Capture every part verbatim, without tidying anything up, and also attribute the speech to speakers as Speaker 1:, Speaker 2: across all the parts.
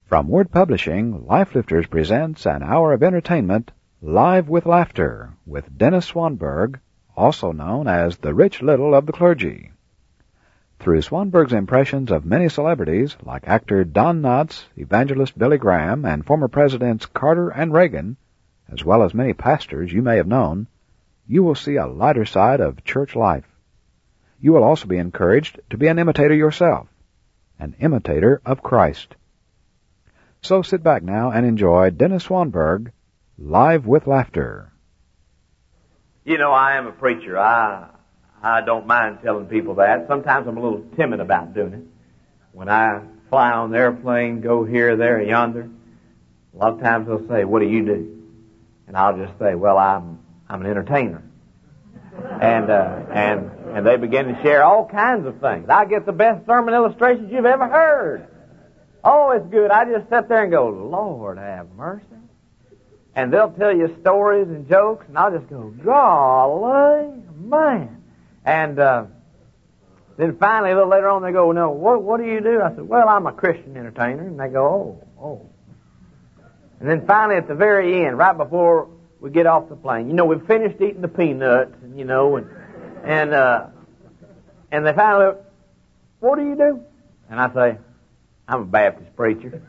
Speaker 1: From Word Publishing, Lifelifters presents an hour of entertainment, Live with Laughter, with Dennis Swanberg, also known as the Rich Little of the clergy. Through Swanberg's impressions of many celebrities, like actor Don Knotts, evangelist Billy Graham, and former presidents Carter and Reagan, as well as many pastors you may have known, you will see a lighter side of church life. You will also be encouraged to be an imitator yourself, an imitator of Christ. So sit back now and enjoy Dennis Swanberg, Live with Laughter.
Speaker 2: You know, I am a preacher. I I don't mind telling people that. Sometimes I'm a little timid about doing it. When I fly on the airplane, go here, there, yonder, a lot of times they'll say, "What do you do?" And I'll just say, "Well, I'm I'm an entertainer." And uh, and and they begin to share all kinds of things. I get the best sermon illustrations you've ever heard. Oh, it's good. I just sit there and go, "Lord, have mercy." And they'll tell you stories and jokes, and I'll just go, "Golly, man." And uh, then finally, a little later on, they go, "No, what what do you do?" I said, "Well, I'm a Christian entertainer." And they go, "Oh, oh." And then finally, at the very end, right before we get off the plane, you know, we've finished eating the peanuts, and you know, and and uh, and they finally, "What do you do?" And I say, "I'm a Baptist preacher."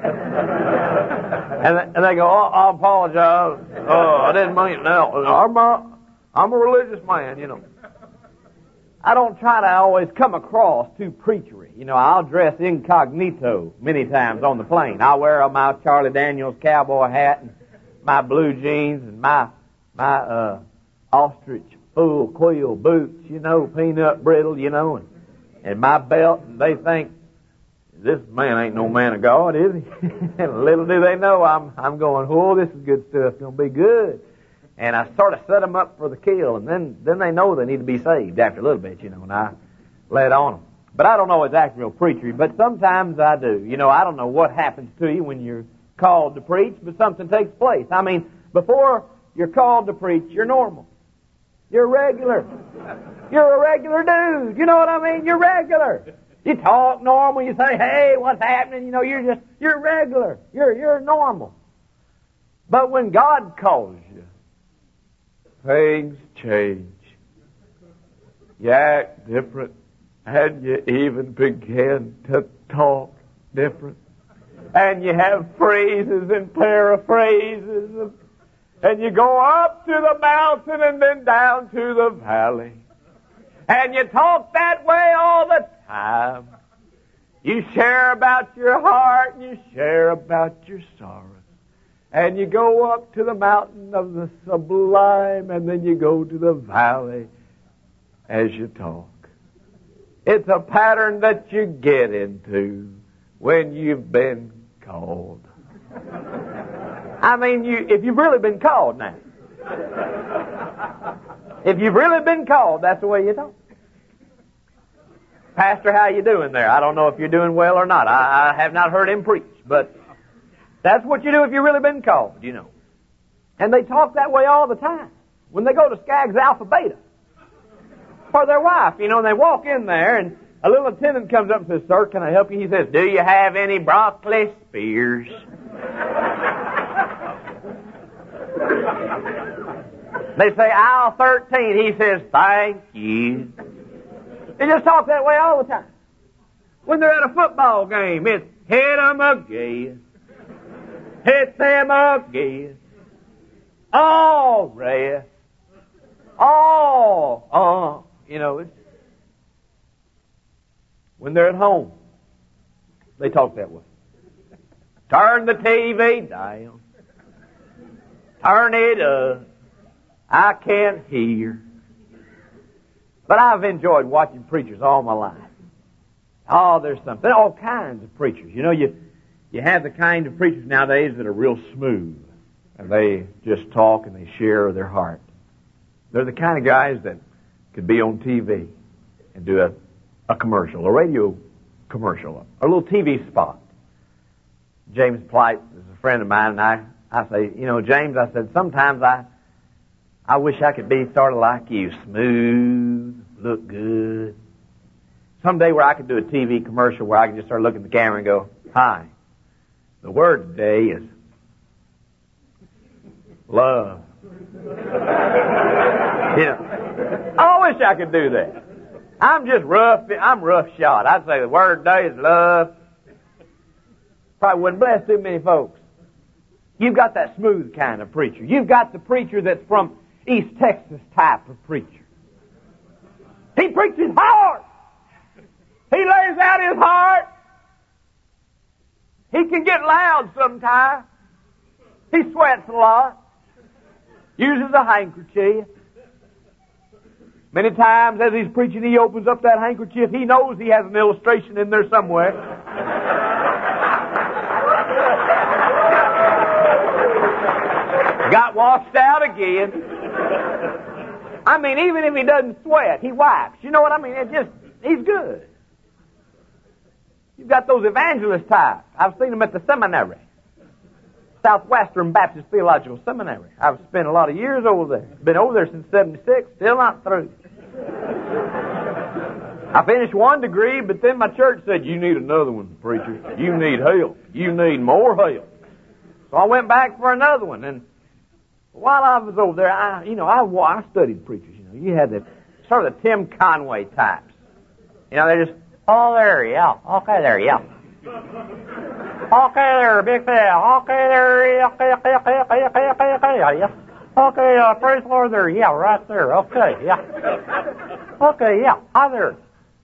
Speaker 2: and, they, and they go, "Oh, I apologize. Oh, I didn't mean it. No, I'm a, I'm a religious man, you know." I don't try to always come across too preachery. You know, I'll dress incognito many times on the plane. I'll wear my Charlie Daniels cowboy hat and my blue jeans and my my uh, ostrich full quill boots, you know, peanut brittle, you know, and, and my belt, and they think, "This man ain't no man of God, is he?" And little do they know, I'm I'm going, "Oh, this is good stuff. It's going to be good." And I sort of set them up for the kill, and then then they know they need to be saved after a little bit, you know, and I lay it on them. But I don't always act real preachery, but sometimes I do. You know, I don't know what happens to you when you're called to preach, but something takes place. I mean, before you're called to preach, you're normal. You're regular. You're a regular dude. You know what I mean? You're regular. You talk normal. You say, "Hey, what's happening?" You know, you're just, you're regular. You're, you're normal. But when God calls you, things change. You act different, and you even begin to talk different. And you have phrases and paraphrases, and, and you go up to the mountain and then down to the valley. And you talk that way all the time. You share about your heart, and you share about your sorrow. And you go up to the mountain of the sublime, and then you go to the valley as you talk. It's a pattern that you get into when you've been called. I mean, you if you've really been called now. If you've really been called, that's the way you talk. "Pastor, how you doing there? I don't know if you're doing well or not. I, I have not heard him preach, but that's what you do if you've really been called, you know." And they talk that way all the time. When they go to Skaggs Alpha Beta for their wife, you know, and they walk in there, and a little attendant comes up and says, "Sir, can I help you?" He says, "Do you have any broccoli spears?" They say, "Aisle thirteen. He says, "Thank you." They just talk that way all the time. When they're at a football game, it's "Hit 'em again. Hit them again. All rest. All, uh, you know, it's, when they're at home, they talk that way. "Turn the T V down. Turn it up. I can't hear." But I've enjoyed watching preachers all my life. Oh, there's something. All kinds of preachers. You know, you you have the kind of preachers nowadays that are real smooth. And they just talk and they share their heart. They're the kind of guys that could be on T V and do a, a commercial, a radio commercial, a little T V spot. James Plight is a friend of mine, and I, I say, "You know, James," I said, "sometimes I I wish I could be sort of like you, smooth, look good. Someday where I could do a T V commercial where I could just start looking at the camera and go, 'Hi, The word today is love. You know, I wish I could do that. I'm just rough. I'm rough shot. I'd say the word today is love. Probably wouldn't bless too many folks. You've got that smooth kind of preacher. You've got the preacher that's from East Texas type of preacher. He preaches hard. He lays out his heart. He can get loud sometimes. He sweats a lot. Uses a handkerchief. Many times as he's preaching, he opens up that handkerchief. He knows he has an illustration in there somewhere. Got washed out again. I mean, even if he doesn't sweat, he wipes. You know what I mean? It just, he's good. You've got those evangelist types. I've seen them at the seminary. Southwestern Baptist Theological Seminary. I've spent a lot of years over there. Been over there since seventy-six, still not through. I finished one degree, but then my church said, you need another one, preacher. You need help. You need more help. So I went back for another one, and while I was over there, I, you know, I, I studied preachers. You know, you had the sort of the Tim Conway types. You know, they just, oh, there, yeah, okay, there, yeah, okay, there, big fella, okay, there, yeah, okay, okay, okay, okay, okay, okay, okay, yeah, okay, uh, praise the Lord, there, yeah, right there, okay, yeah, okay, yeah, hi there.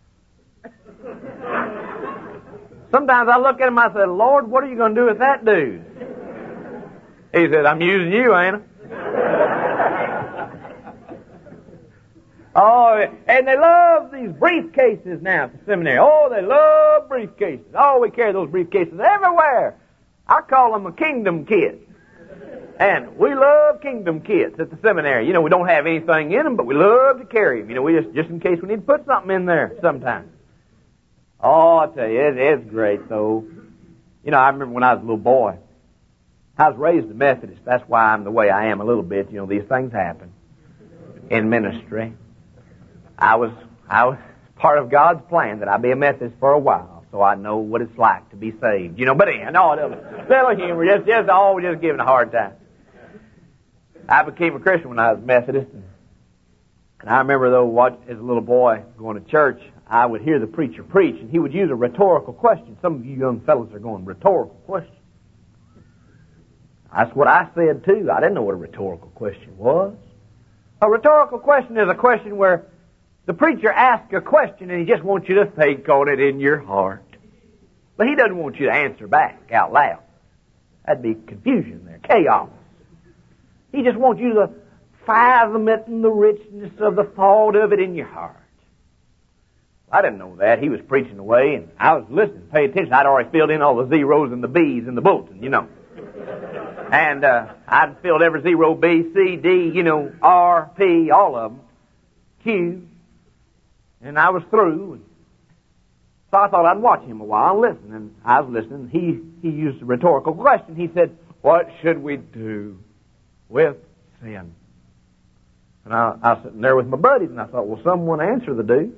Speaker 2: Sometimes I look at him, I say, Lord, what are you going to do with that dude? He said, I'm using you, ain't I? Oh, and they love these briefcases now at the seminary. Oh, they love briefcases. Oh, we carry those briefcases everywhere. I call them a kingdom kit. And we love kingdom kits at the seminary. You know, we don't have anything in them, but we love to carry them. You know, we just, just in case we need to put something in there sometime. Oh, I tell you, it, it's great, though. You know, I remember when I was a little boy, I was raised a Methodist. That's why I'm the way I am a little bit. You know, these things happen in ministry. I was I was part of God's plan that I be a Methodist for a while, so I know what it's like to be saved. You know, but anyhow, no, little, little humor, just just always just giving a hard time. I became a Christian when I was Methodist, and, and I remember though, what as a little boy going to church, I would hear the preacher preach, and he would use a rhetorical question. Some of you young fellows are going, rhetorical question. That's what I said too. I didn't know what a rhetorical question was. A rhetorical question is a question where the preacher asks a question and he just wants you to think on it in your heart. But he doesn't want you to answer back out loud. That'd be confusion there, chaos. He just wants you to fathom it in the richness of the thought of it in your heart. I didn't know that. He was preaching away and I was listening, pay attention. I'd already filled in all the zeros and the B's in the bulletin, you know. And uh, I'd filled every zero, B, C, D, you know, R, P, all of them, Q. And I was through. And so I thought I'd watch him a while and listen. And I was listening. He, he used a rhetorical question. He said, what should we do with sin? And I, I was sitting there with my buddies, and I thought, well, someone answer the dude.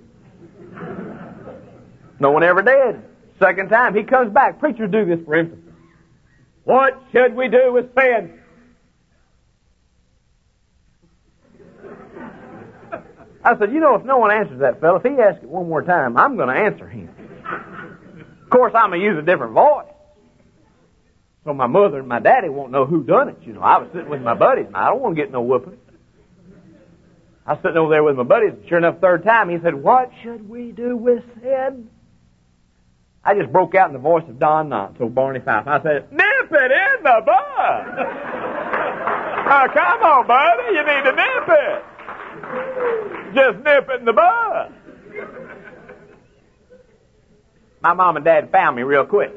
Speaker 2: No one ever did. Second time, he comes back. Preachers do this for emphasis. What should we do with sin? I said, you know, if no one answers that fellow, if he asks it one more time, I'm going to answer him. Of course, I'm going to use a different voice. So my mother and my daddy won't know who done it. You know, I was sitting with my buddies, and I don't want to get no whooping. I was sitting over there with my buddies, and sure enough, third time, he said, what should we do with sin? I just broke out in the voice of Don Knotts, old Barney Fife. I said, nip it in the bud. Oh, come on, buddy, you need to nip it. Just nip it in the bud. My mom and dad found me real quick.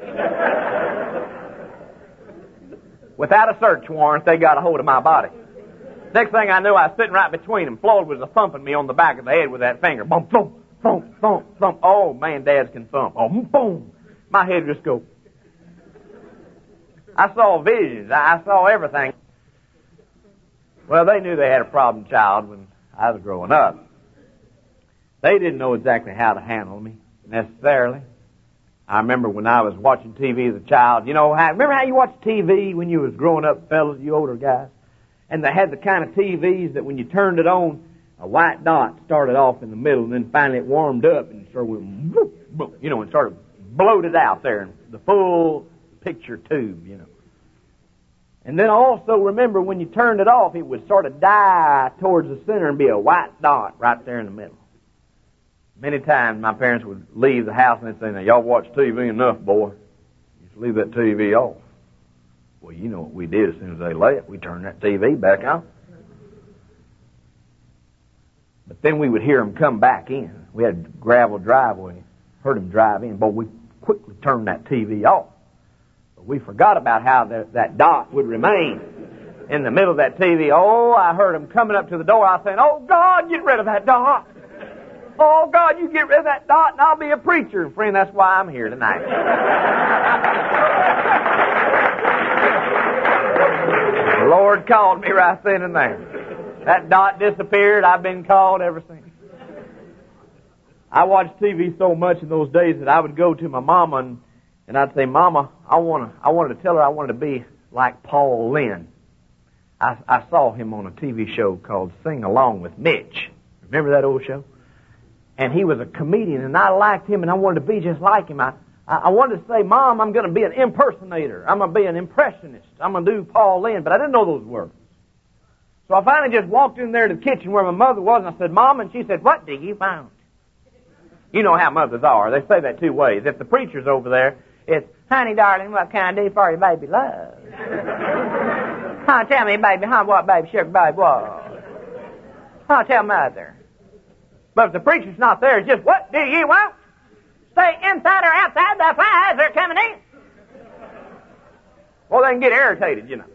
Speaker 2: Without a search warrant, they got a hold of my body. Next thing I knew, I was sitting right between them. Floyd was thumping me on the back of the head with that finger. Boom, boom. Thump, thump, thump. Oh, man, dads can thump. Oh, boom. My head just go. I saw visions. I saw everything. Well, they knew they had a problem child when I was growing up. They didn't know exactly how to handle me, necessarily. I remember when I was watching T V as a child, you know, how, remember how you watched T V when you was growing up, fellas, you older guys? And they had the kind of T Vs that when you turned it on, a white dot started off in the middle, and then finally it warmed up and started went, boop, boop, you know, and started bloated out there, the full picture tube, you know. And then also remember when you turned it off, it would sort of die towards the center and be a white dot right there in the middle. Many times my parents would leave the house and they'd say, now y'all watch T V enough, boy. Just leave that T V off. Well, you know what we did as soon as they left. We turned that T V back on. But then we would hear them come back in. We had a gravel driveway. Heard them drive in. Boy, we quickly turned that T V off. But we forgot about how the, that dot would remain in the middle of that T V. Oh, I heard them coming up to the door. I was saying, oh, God, get rid of that dot. Oh, God, you get rid of that dot and I'll be a preacher. And friend, that's why I'm here tonight. The Lord called me right then and there. That dot disappeared. I've been called ever since. I watched T V so much in those days that I would go to my mama and, and I'd say, Mama, I want to, I wanted to tell her I wanted to be like Paul Lynn. I, I saw him on a T V show called Sing Along with Mitch. Remember that old show? And he was a comedian, and I liked him, and I wanted to be just like him. I, I wanted to say, Mom, I'm going to be an impersonator. I'm going to be an impressionist. I'm going to do Paul Lynn, but I didn't know those words. So I finally just walked in there to the kitchen where my mother was, and I said, Mom, and she said, what do you want? You know how mothers are. They say that two ways. If the preacher's over there, it's, honey, darling, what can I do for you, baby love? Huh, tell me, baby, huh, what, baby, sugar, baby, what? Huh, tell mother. But if the preacher's not there, it's just, what do you want? Stay inside or outside, the flies are coming in. Well, they can get irritated, you know.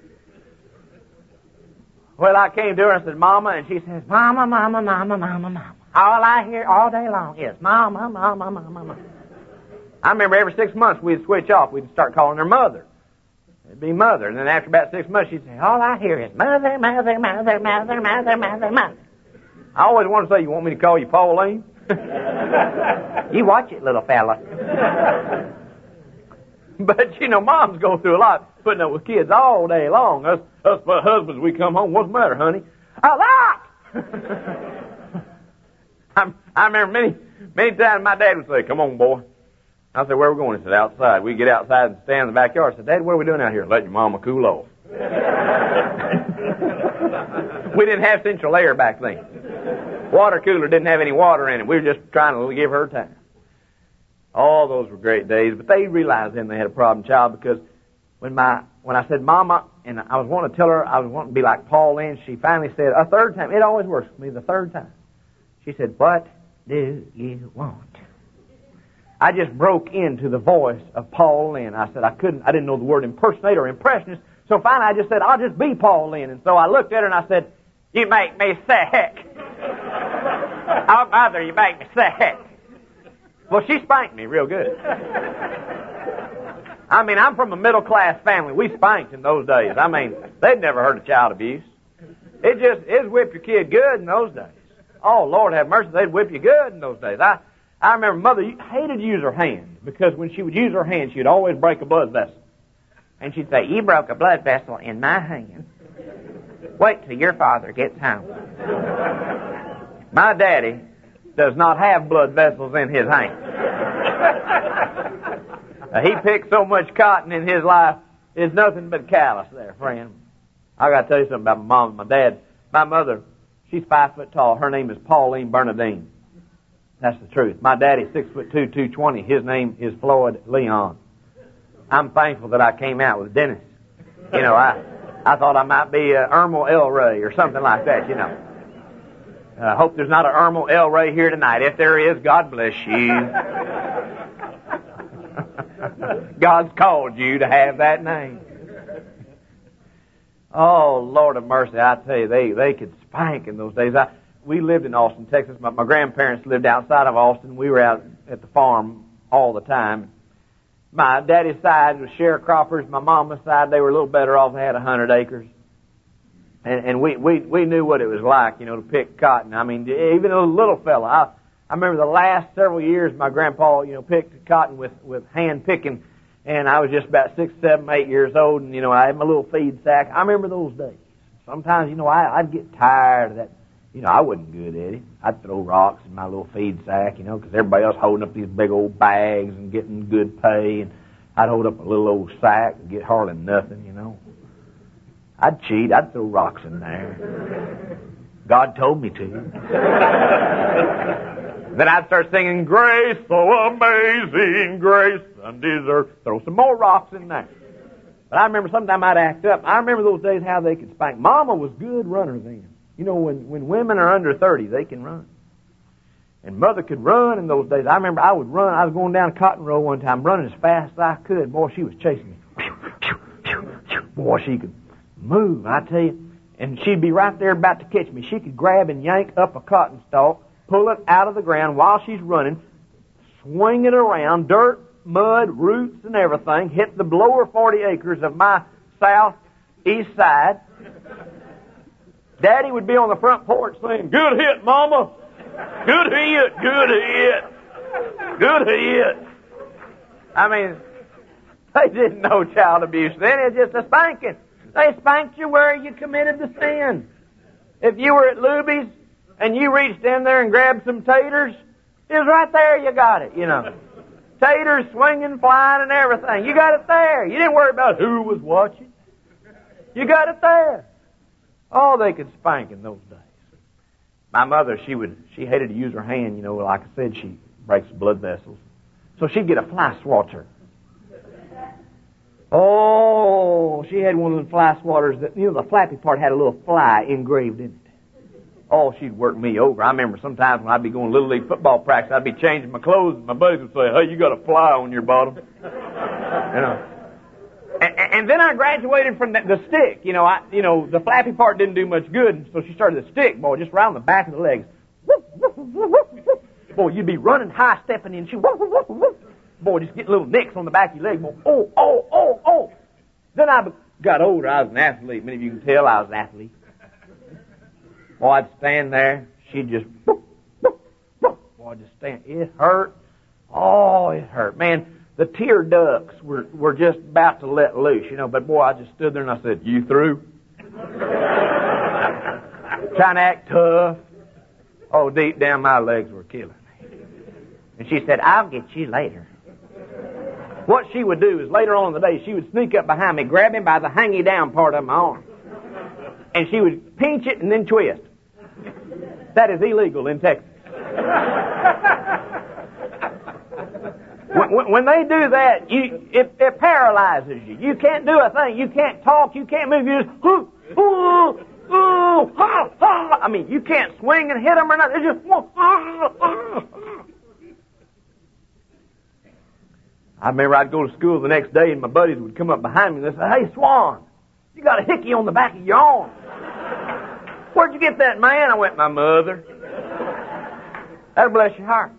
Speaker 2: Well, I came to her and said, Mama, and she says, Mama, Mama, Mama, Mama, Mama. All I hear all day long is, Mama, Mama, Mama, Mama. I remember every six months we'd switch off. We'd start calling her Mother. It'd be Mother. And then after about six months, she'd say, all I hear is Mother, Mother, Mother, Mother, Mother, Mother, Mother. I always want to say, you want me to call you Pauline? You watch it, little fella. But, you know, moms go through a lot, putting up with kids all day long. Us, us husbands, we come home, what's the matter, honey? A lot! I, I remember many, many times my dad would say, come on, boy. I said, where are we going? He said, outside. We'd get outside and stand in the backyard. I said, Dad, what are we doing out here? Let your mama cool off. We didn't have central air back then. Water cooler didn't have any water in it. We were just trying to give her time. All those were great days, but they realized then they had a problem child because when my when I said Mama, and I was wanting to tell her I was wanting to be like Paul Lynn, she finally said a third time. It always works for me the third time. She said, what do you want? I just broke into the voice of Paul Lynn. I said I couldn't, I didn't know the word impersonator or impressionist, so finally I just said, I'll just be Paul Lynn. And so I looked at her and I said, you make me sick. Oh, Mother, you make me sick. Well, she spanked me real good. I mean, I'm from a middle-class family. We spanked in those days. I mean, they'd never heard of child abuse. It just, it'd whip your kid good in those days. Oh, Lord have mercy, they'd whip you good in those days. I, I remember Mother hated to use her hand because when she would use her hand, she'd always break a blood vessel. And she'd say, you broke a blood vessel in my hand. Wait till your father gets home. My daddy does not have blood vessels in his hand. uh, he picked so much cotton in his life, it's nothing but callus there, friend. I got to tell you something about my mom and my dad. My mother, she's five foot tall. Her name is Pauline Bernadine. That's the truth. My daddy's six foot two, two twenty. His name is Floyd Leon. I'm thankful that I came out with Dennis. You know, I I thought I might be uh, Ermal L. Ray or something like that, you know. I uh, hope there's not an Ermal L. Ray here tonight. If there is, God bless you. God's called you to have that name. Oh, Lord of mercy, I tell you, they, they could spank in those days. I, we lived in Austin, Texas. My, my grandparents lived outside of Austin. We were out at the farm all the time. My daddy's side was sharecroppers. My mama's side, they were a little better off. They had a hundred acres. And, and we, we, we knew what it was like, you know, to pick cotton. I mean, even a little fella. I, I remember the last several years my grandpa, you know, picked cotton with, with hand picking, and I was just about six, seven, eight years old, and, you know, I had my little feed sack. I remember those days. Sometimes, you know, I, I'd get tired of that. You know, I wasn't good at it. I'd throw rocks in my little feed sack, you know, because everybody else holding up these big old bags and getting good pay, and I'd hold up a little old sack and get hardly nothing, you know. I'd cheat. I'd throw rocks in there. God told me to. Then I'd start singing, Grace, so amazing grace, undeserved. Throw some more rocks in there. But I remember sometime I'd act up. I remember those days how they could spank. Mama was a good runner then. You know, when, when women are under thirty, they can run. And Mother could run in those days. I remember I would run. I was going down Cotton Row one time, running as fast as I could. Boy, she was chasing me. Boy, she could move, I tell you. And she'd be right there about to catch me. She could grab and yank up a cotton stalk, pull it out of the ground while she's running, swing it around, dirt, mud, roots, and everything, hit the lower forty acres of my southeast side. Daddy would be on the front porch saying, good hit, Mama. Good hit, good hit, good hit. I mean, they didn't know child abuse then. It was just a spanking. They spanked you where you committed the sin. If you were at Luby's and you reached in there and grabbed some taters, it was right there you got it, you know. Taters swinging, flying, and everything. You got it there. You didn't worry about who was watching. You got it there. Oh, they could spank in those days. My mother, she would, she hated to use her hand, you know, like I said, she breaks blood vessels. So she'd get a fly swatter. Oh, she had one of the fly swatters that, you know, the flappy part had a little fly engraved in it. Oh, she'd work me over. I remember sometimes when I'd be going to Little League football practice, I'd be changing my clothes, and my buddies would say, hey, you got a fly on your bottom. You know. And, and then I graduated from the, the stick. You know, I, you know, the flappy part didn't do much good, so she started the stick, boy, just around the back of the legs. Boy, you'd be running, high stepping in, she, boy, just get little nicks on the back of your leg. Boy, oh, oh, oh, oh. Then I got older. I was an athlete. Many of you can tell I was an athlete. Boy, I'd stand there. She'd just, boy, I'd just stand. It hurt. Oh, it hurt. Man, the tear ducts were, were just about to let loose, you know. But, boy, I just stood there and I said, you through? Trying to act tough. Oh, deep down my legs were killing me. And she said, I'll get you later. What she would do is later on in the day, she would sneak up behind me, grab him by the hangy down part of my arm. And she would pinch it and then twist. That is illegal in Texas. when, when they do that, you, it, it paralyzes you. You can't do a thing. You can't talk. You can't move. You just, ooh, ooh, ooh, ha, ha. I mean, you can't swing and hit them or nothing. It's just, ooh, ah, ah. I remember I'd go to school the next day and my buddies would come up behind me and they'd say, hey, Swan, you got a hickey on the back of your arm. Where'd you get that, man? I went, my mother. That'll bless your heart.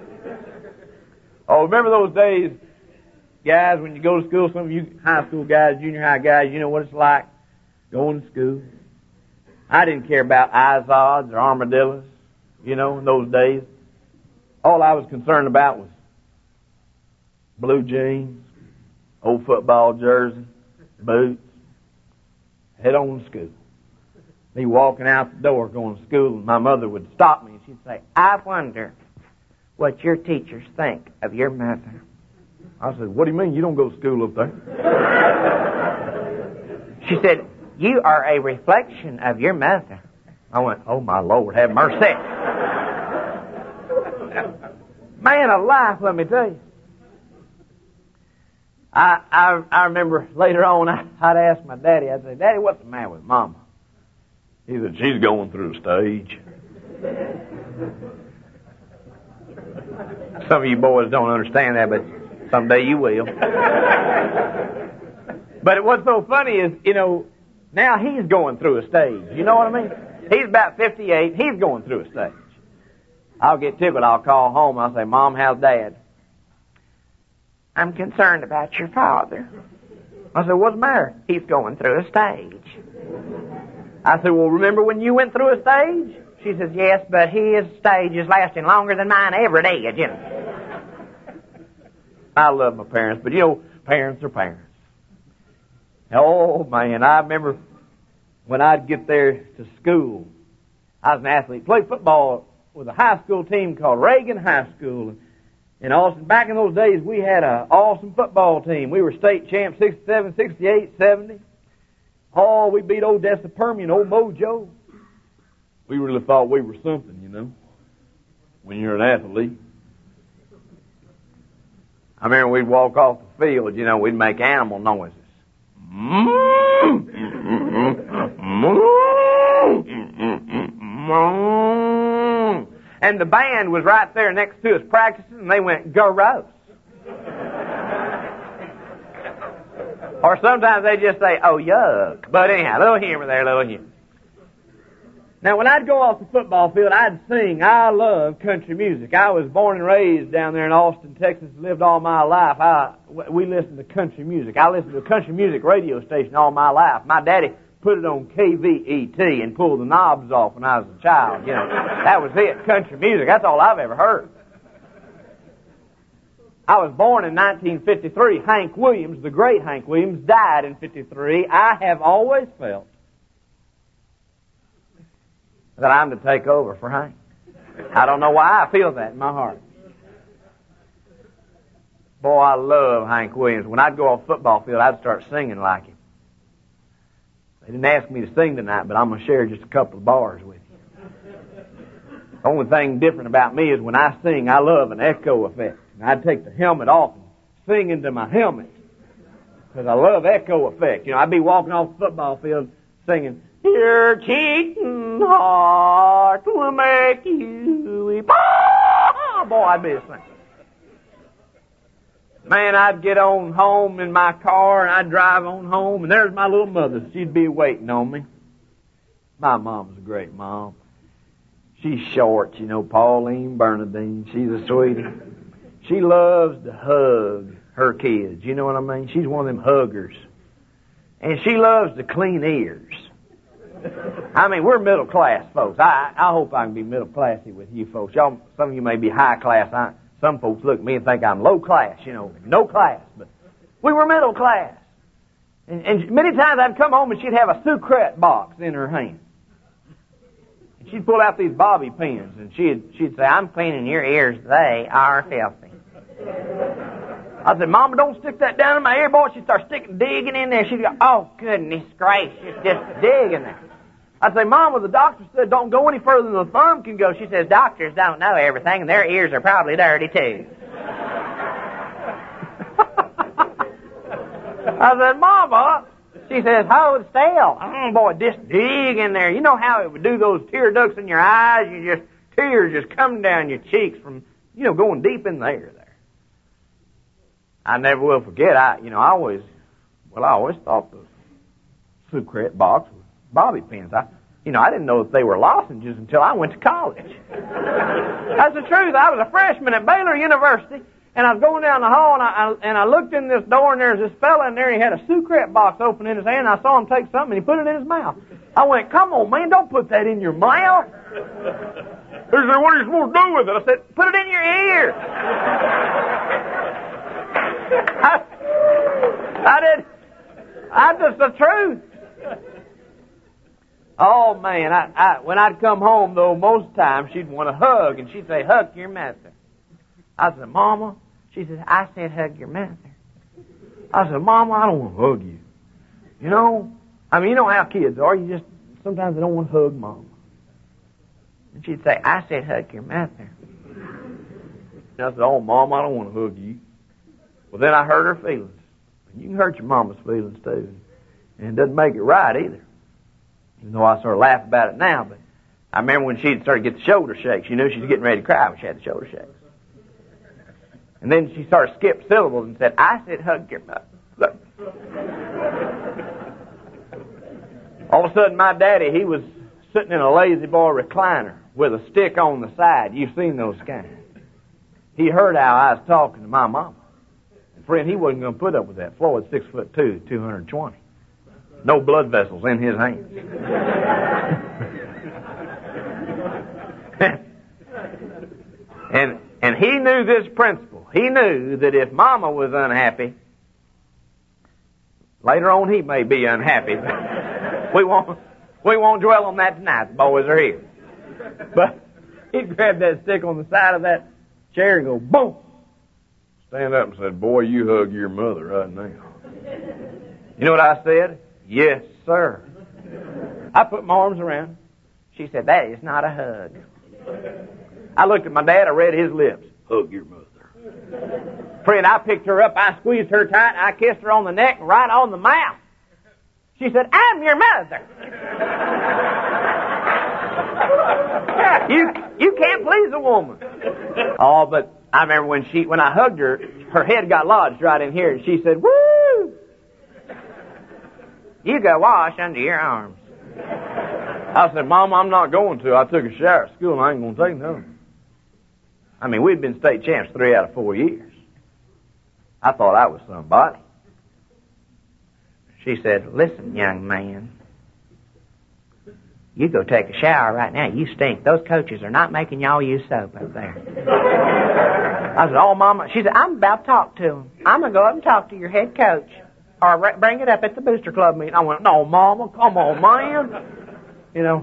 Speaker 2: Oh, remember those days, guys, when you go to school, some of you high school guys, junior high guys, you know what it's like going to school. I didn't care about izods or armadillos, you know, in those days. All I was concerned about was blue jeans, old football jersey, boots, head on to school. Me walking out the door going to school, and my mother would stop me and she'd say, I wonder what your teachers think of your mother. I said, what do you mean? You don't go to school up there. She said, you are a reflection of your mother. I went, oh my Lord, have mercy. Man alive, let me tell you. I, I I remember later on, I, I'd ask my daddy, I'd say, Daddy, what's the matter with Mama? He said, she's going through a stage. Some of you boys don't understand that, but someday you will. But what's so funny is, you know, now he's going through a stage. You know what I mean? He's about fifty-eight. He's going through a stage. I'll get tickled. I'll call home. I'll say, Mom, how's Dad? I'm concerned about your father. I said, what's the matter? He's going through a stage. I said, well, remember when you went through a stage?
Speaker 3: She says, yes, but his stage is lasting longer than mine every day, you know.
Speaker 2: I love my parents, but you know, parents are parents. Oh, man, I remember when I'd get there to school, I was an athlete, played football with a high school team called Reagan High School in Austin. Back in those days, we had an awesome football team. We were state champs sixty-seven, sixty-eight, seventy. Oh, we beat Odessa Permian, old Mojo. We really thought we were something, you know, when you're an athlete. I remember we'd walk off the field, you know, we'd make animal noises. And the band was right there next to us practicing, and they went, gross. Or sometimes they just say, oh, yuck. But anyhow, little humor there, little humor. Now, when I'd go off the football field, I'd sing. I love country music. I was born and raised down there in Austin, Texas, lived all my life. I, we listened to country music. I listened to a country music radio station all my life. My daddy put it on K V E T and pulled the knobs off when I was a child. You know, that was it, country music. That's all I've ever heard. I was born in nineteen fifty-three. Hank Williams, the great Hank Williams, died in fifty-three. I have always felt that I'm to take over for Hank. I don't know why I feel that in my heart. Boy, I love Hank Williams. When I'd go off the football field, I'd start singing like him. They didn't ask me to sing tonight, but I'm going to share just a couple of bars with you. The only thing different about me is when I sing, I love an echo effect. And I'd take the helmet off and sing into my helmet because I love echo effect. You know, I'd be walking off the football field singing, your cheating heart will make you weep. Oh, boy, I'd be a singer. Man, I'd get on home in my car, and I'd drive on home, and there's my little mother. She'd be waiting on me. My mom's a great mom. She's short, you know, Pauline Bernadine. She's a sweetie. She loves to hug her kids. You know what I mean? She's one of them huggers. And she loves to clean ears. I mean, we're middle class folks. I I hope I can be middle classy with you folks. Y'all, some of you may be high class. I, some folks look at me and think I'm low class, you know, no class. But we were middle class. And, and many times I'd come home and she'd have a Sucrete box in her hand. And she'd pull out these bobby pins and she'd she'd say, I'm cleaning your ears. They are filthy. I said, Mama, don't stick that down in my ear, boy. She'd start sticking, digging in there. She'd go, oh, goodness gracious, just digging there. I'd say, Mama, the doctor said don't go any further than the thumb can go. She says, doctors don't know everything, and their ears are probably dirty, too. I said, Mama. She says, hold still. Oh, boy, just dig in there. You know how it would do those tear ducts in your eyes? You just, tears just come down your cheeks from, you know, going deep in the air there. I never will forget, I, you know, I always, well, I always thought the Sucrete box was bobby pins. I, you know, I didn't know that they were lozenges until I went to college. That's the truth. I was a freshman at Baylor University, and I was going down the hall, and I, I and I looked in this door, and there's this fella in there. He had a Sucrete box open in his hand. And I saw him take something, and he put it in his mouth. I went, come on, man, don't put that in your mouth. He said, what are you supposed to do with it? I said, put it in your ear. I, I did. I just the truth. Oh man, I, I when I'd come home though, most times she'd want to hug, and she'd say, "Hug your mother." I said, "Mama," she said, "I said hug your mother." I said, "Mama, I don't want to hug you." You know, I mean, you know how kids are. You just sometimes they don't want to hug Mama. And she'd say, "I said hug your mother." And I said, "Oh, Mama, I don't want to hug you." Well, then I hurt her feelings. You can hurt your mama's feelings, too. And it doesn't make it right, either. Even though I sort of laugh about it now, but I remember when she'd started to get the shoulder shakes. You knew she was getting ready to cry when she had the shoulder shakes. And then she started to skip syllables and said, "I said hug your mother." Look. All of a sudden, my daddy, he was sitting in a lazy boy recliner with a stick on the side. You've seen those kinds. He heard how I was talking to my mama. Friend, he wasn't going to put up with that. Floyd's six foot two, two hundred twenty. No blood vessels in his hands. And and he knew this principle. He knew that if Mama was unhappy, later on he may be unhappy. we won't we won't dwell on that tonight. The boys are here. But he'd grab that stick on the side of that chair and go boom. Stand up and said, "Boy, you hug your mother right now." You know what I said? "Yes, sir." I put my arms around. She said, "That is not a hug." I looked at my dad. I read his lips. "Hug your mother." Friend, I picked her up. I squeezed her tight. I kissed her on the neck and right on the mouth. She said, "I'm your mother." you you can't please a woman. Oh, but I remember when she when I hugged her, her head got lodged right in here, and she said, "Woo! You go wash under your arms." I said, "Mom, I'm not going to. I took a shower at school and I ain't going to take none." I mean, we'd been state champs three out of four years. I thought I was somebody. She said, "Listen, young man, you go take a shower right now. You stink. Those coaches are not making y'all use soap up there." I said, "Oh, Mama." She said, "I'm about to talk to him. I'm going to go up and talk to your head coach. Or re- bring it up at the Booster Club meeting." I went, "No, Mama, come on, man." You know.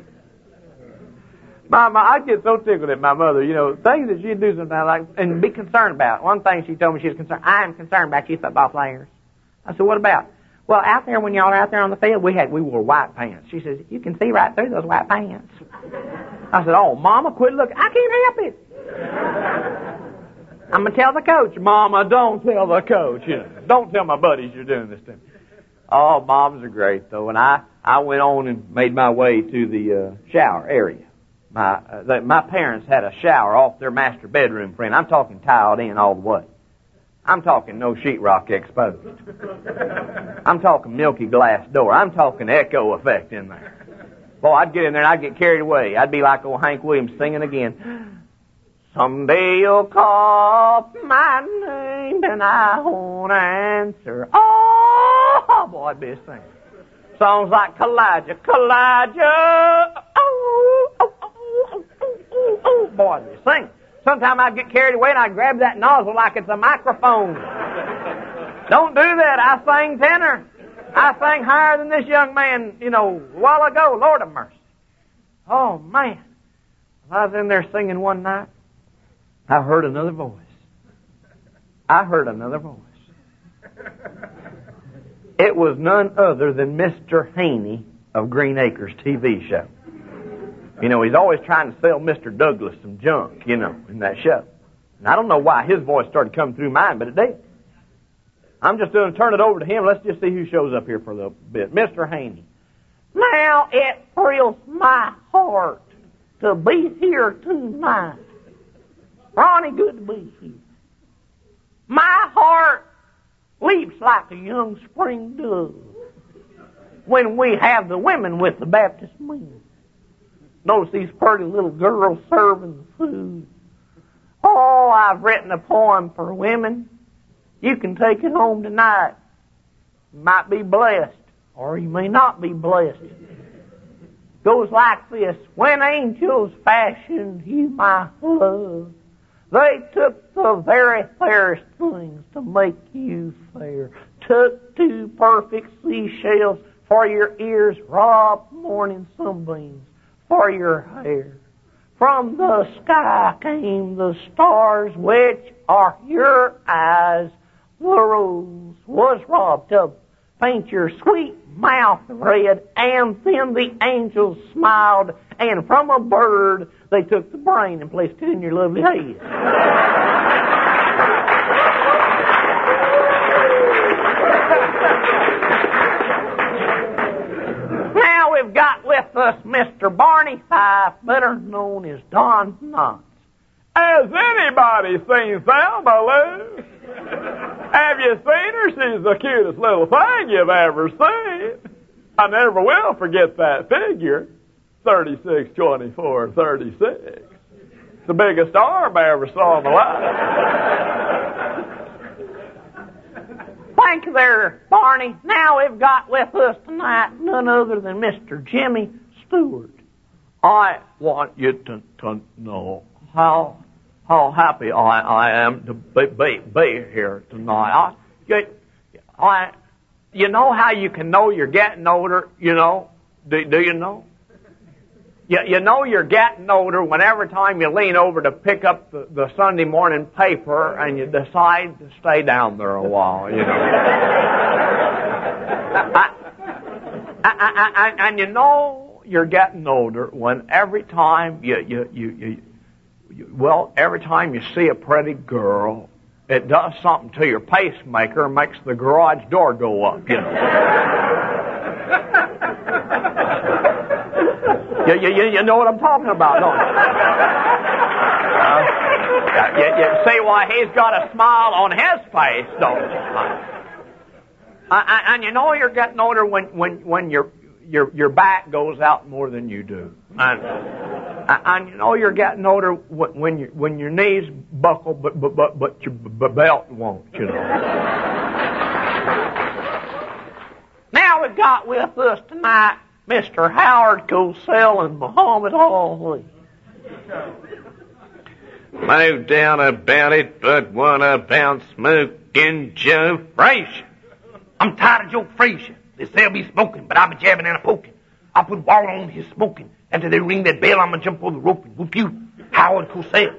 Speaker 2: Mama, I get so tickled at my mother, you know, things that she'd do sometimes, like, and be concerned about. One thing she told me she was concerned, "I am concerned about you football players." I said, "What about?" "Well, out there, when y'all are out there on the field, we had, we wore white pants." She says, "You can see right through those white pants." I said, "Oh, Mama, quit looking. I can't help it. I'm going to tell the coach." "Mama, don't tell the coach. You know, don't tell my buddies you're doing this to me." Oh, moms are great, though. And I, I went on and made my way to the uh, shower area. My uh, the, my parents had a shower off their master bedroom, friend. I'm talking tiled in all the way. I'm talking no sheetrock exposed. I'm talking milky glass door. I'm talking echo effect in there. Boy, I'd get in there and I'd get carried away. I'd be like old Hank Williams singing again. "Someday you'll call my name and I won't answer." Oh, boy, I'd be a singer. Songs like Kalijah, Kalijah. Oh, oh, oh, oh, oh, oh. Boy, I'd be a singer. Sometimes I'd get carried away and I'd grab that nozzle like it's a microphone. Don't do that. I sang tenor. I sang higher than this young man, you know, a while ago. Lord of mercy. Oh, man. I was in there singing one night. I heard another voice. I heard another voice. It was none other than Mister Haney of Green Acres T V show. You know, he's always trying to sell Mister Douglas some junk, you know, in that show. And I don't know why his voice started coming through mine, but it did. I'm just going to turn it over to him. Let's just see who shows up here for a little bit. Mister Haney. "Now it thrills my heart to be here tonight. Ronnie, good to be here. My heart leaps like a young spring dove when we have the women with the Baptist men. Notice these pretty little girls serving the food. Oh, I've written a poem for women. You can take it home tonight. You might be blessed, or you may not be blessed. Goes like this. When angels fashioned you, my love, they took the very fairest things to make you fair. Took two perfect seashells for your ears, robbed morning sunbeams for your hair. From the sky came the stars, which are your eyes. The rose was robbed to paint your sweet mouth red, and then the angels smiled, and from a bird they took the brain and placed it in your lovely head. Now we've got with us Mister Barney Fife, better known as Don Knotts.
Speaker 4: Has anybody seen Thelma Lou? Have you seen her? She's the cutest little thing you've ever seen. I never will forget that figure. thirty-six, twenty-four, thirty-six. It's the biggest arm I ever saw in my life.
Speaker 2: Thank you there, Barney. Now we've got with us tonight none other than Mister Jimmy Stewart.
Speaker 4: I want you to, to know
Speaker 2: how how happy I, I am to be, be, be here tonight. I, I, you know how you can know you're getting older, you know? Do, do you know? You, you know you're getting older when every time you lean over to pick up the, the Sunday morning paper and you decide to stay down there a while, you know. I, I, I, I, and you know you're getting older when every time you, you, you, you, you, well, every time you see a pretty girl, it does something to your pacemaker and makes the garage door go up, you know. You, you, you know what I'm talking about, don't you? Uh, you, you see why he's got a smile on his face, don't you? Uh, and you know you're getting older when, when, when your, your, your back goes out more than you do. And, and you know you're getting older when, when, you, when your knees buckle, but, but, but, but your b- belt won't, you know. Now we've got with us tonight Mister Howard Cosell and Muhammad Ali.
Speaker 5: No doubt about it, but what about smoking Joe Frazier?
Speaker 6: I'm tired of Joe Frazier. They say I'll be smoking, but I'll be jabbing and a poking. I'll put water on his smoking. After they ring that bell, I'm going to jump over the rope and whoop you, Howard Cosell.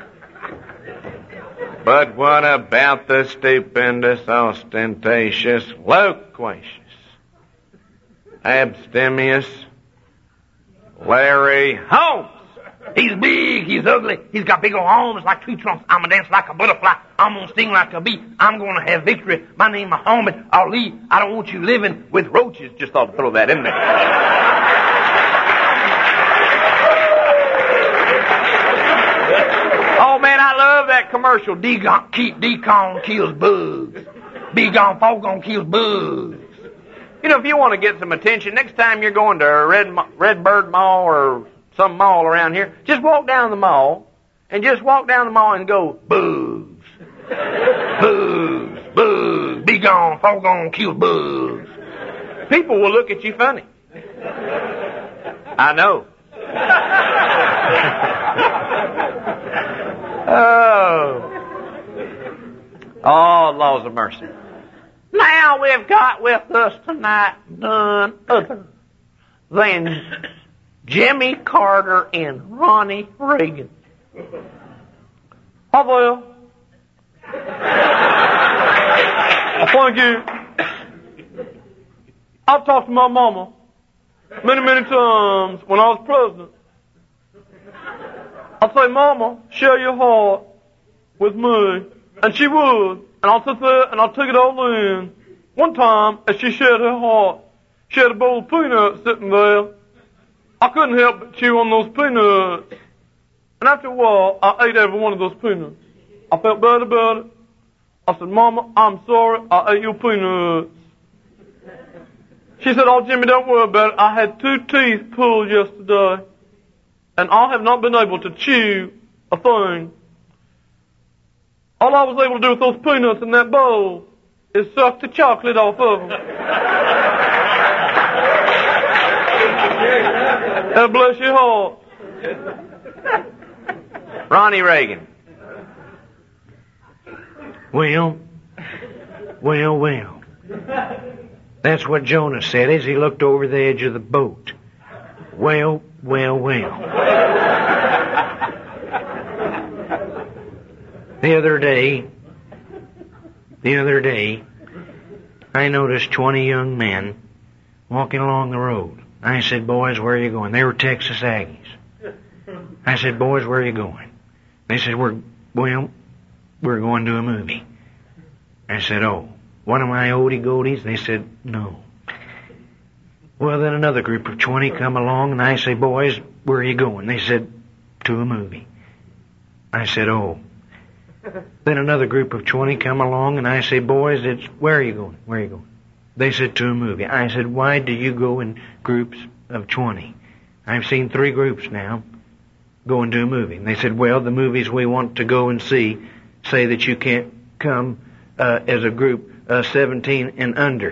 Speaker 5: But what about the stupendous, ostentatious, loquacious, abstemious Larry Holmes?
Speaker 6: He's big, he's ugly, he's got big old arms like tree trunks. I'm gonna dance like a butterfly, I'm gonna sting like a bee, I'm gonna have victory. My name is Muhammad Ali. I don't want you living with roaches. Just thought to throw that in there. Oh man, I love that commercial. Decon, keep decon kills bugs. Be gone, foghorn kills bugs.
Speaker 2: You know, if you want to get some attention, next time you're going to a Red, Redbird Mall or some mall around here, just walk down the mall, and just walk down the mall and go,
Speaker 6: bugs, bugs, bugs, be gone, foghorn kills bugs.
Speaker 2: People will look at you funny. I know. Oh. Oh, laws of mercy. Now we've got with us tonight none other than Jimmy Carter and Ronnie Reagan.
Speaker 4: Hi there. Thank you. I've talked to my mama many, many times when I was president. I'd say, Mama, share your heart with me. And she would. And I'll sit there and I'll take it all in. One time, as she shared her heart, she had a bowl of peanuts sitting there. I couldn't help but chew on those peanuts. And after a while, I ate every one of those peanuts. I felt bad about it. I said, Mama, I'm sorry, I ate your peanuts. She said, oh, Jimmy, don't worry about it. I had two teeth pulled yesterday, and I have not been able to chew a thing. All I was able to do with those peanuts in that bowl is suck the chocolate off of them. God bless your heart.
Speaker 2: Ronnie Reagan.
Speaker 6: Well, well, well. That's what Jonah said as he looked over the edge of the boat. Well, well, well. The other day, the other day, I noticed twenty young men walking along the road. I said, boys, where are you going? They were Texas Aggies. I said, boys, where are you going? They said, we're, well, we're going to a movie. I said, oh, one of my oldie goldie? They said, no. Well, then another group of twenty come along, and I say, boys, where are you going? They said, to a movie. I said, oh. Then another group of twenty come along, and I say, boys, it's, where are you going? Where are you going? They said, to a movie. I said, why do you go in groups of twenty? I've seen three groups now going to a movie. And they said, well, the movies we want to go and see say that you can't come uh, as a group uh, seventeen and under.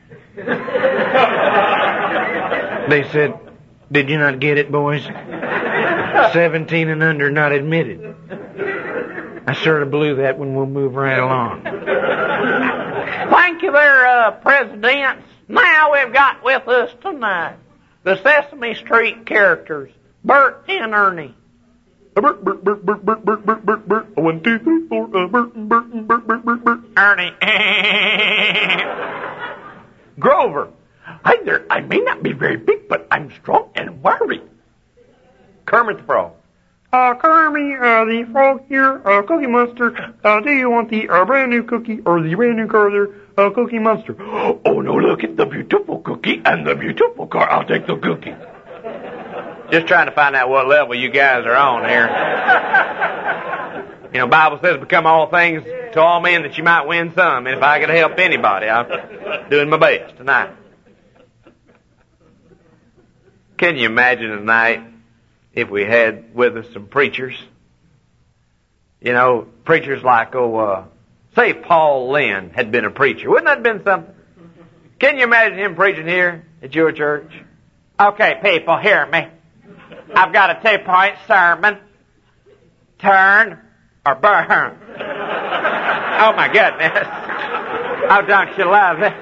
Speaker 6: They said, did you not get it, boys? seventeen and under not admitted. I sort of blew that one. We'll move right along.
Speaker 3: Thank you there, uh, Presidents. Now we've got with us tonight the Sesame Street characters, Bert and Ernie.
Speaker 4: Bert, Bert, Bert, Bert, Bert, Bert, Bert, Bert, Bert. One, two, three, four. Uh, Bert, Bert, Bert, Bert, Bert, Bert.
Speaker 3: Ernie.
Speaker 2: Grover. Hi there. I may not be very big, but I'm strong and wiry. Kermit the Frog.
Speaker 6: Uh, Kermit, uh, the frog here, uh, Cookie Monster. Uh, do you want the uh, brand new cookie or the brand new car there, uh, Cookie Monster?
Speaker 2: Oh, no, look at the beautiful cookie and the beautiful car. I'll take the cookie.
Speaker 5: Just trying to find out what level you guys are on here. You know, Bible says become all things to all men that you might win some. And if I could help anybody, I'm doing my best tonight. Can you imagine tonight if we had with us some preachers? You know, preachers like, oh, uh, say Paul Lynn had been a preacher. Wouldn't that have been something? Can you imagine him preaching here at your church?
Speaker 3: Okay, people, hear me. I've got a two-point sermon. Turn or burn.
Speaker 5: Oh, my goodness. Oh, don't you love it?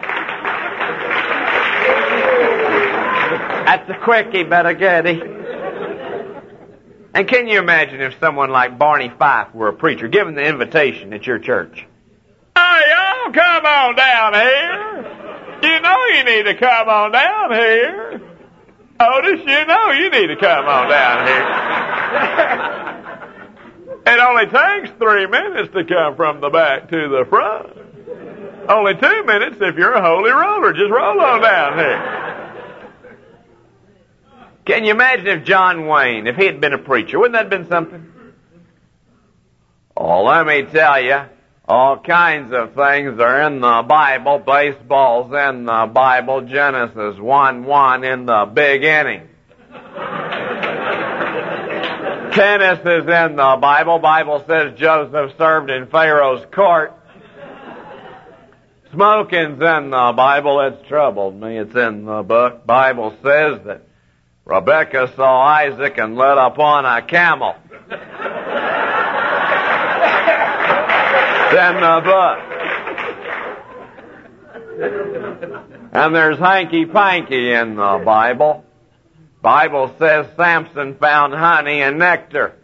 Speaker 5: That's a quickie, but a goodie. And can you imagine if someone like Barney Fife were a preacher, given the invitation at your church?
Speaker 4: Hey, y'all, come on down here. You know you need to come on down here. Otis, you know you need to come on down here. It only takes three minutes to come from the back to the front. Only two minutes if you're a holy roller. Just roll on down here.
Speaker 5: Can you imagine if John Wayne, if he had been a preacher, wouldn't that have been something? Oh, let me tell you, all kinds of things are in the Bible. Baseball's in the Bible. Genesis one one in the beginning. Tennis is in the Bible. Bible says Joseph served in Pharaoh's court. Smoking's in the Bible. It's troubled me. It's in the book. Bible says that Rebekah saw Isaac and led upon a camel. It's in the book. And there's hanky-panky in the Bible. Bible says Samson found honey and nectar.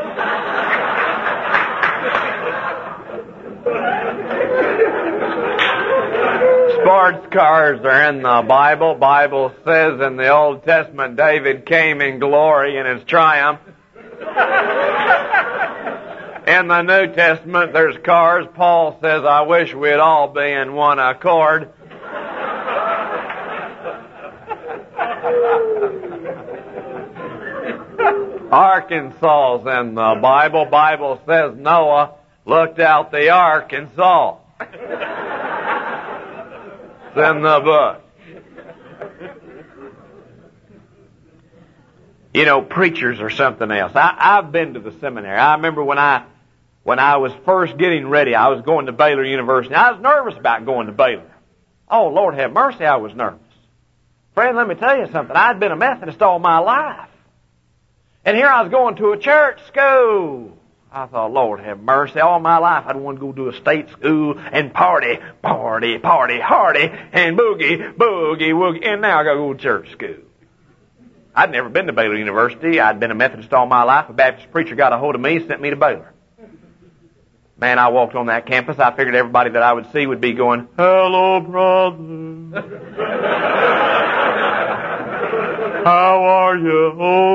Speaker 5: Sports cars are in the Bible. Bible says in the Old Testament David came in glory in his triumph. In the New Testament there's cars. Paul says, I wish we'd all be in one accord. Arkansas's in the Bible. Bible says Noah looked out the ark and saw. It's in the book. You know, preachers are something else. I, I've been to the seminary. I remember when I when I was first getting ready, I was going to Baylor University. I was nervous about going to Baylor. Oh, Lord have mercy, I was nervous. Friend, let me tell you something. I'd been a Methodist all my life. And here I was going to a church school. I thought, Lord have mercy, all my life I'd want to go to a state school and party, party, party, hardy, and boogie, boogie, woogie, and now I got to go to church school. I'd never been to Baylor University. I'd been a Methodist all my life. A Baptist preacher got a hold of me and sent me to Baylor. Man, I walked on that campus. I figured everybody that I would see would be going, hello, brother. How are you?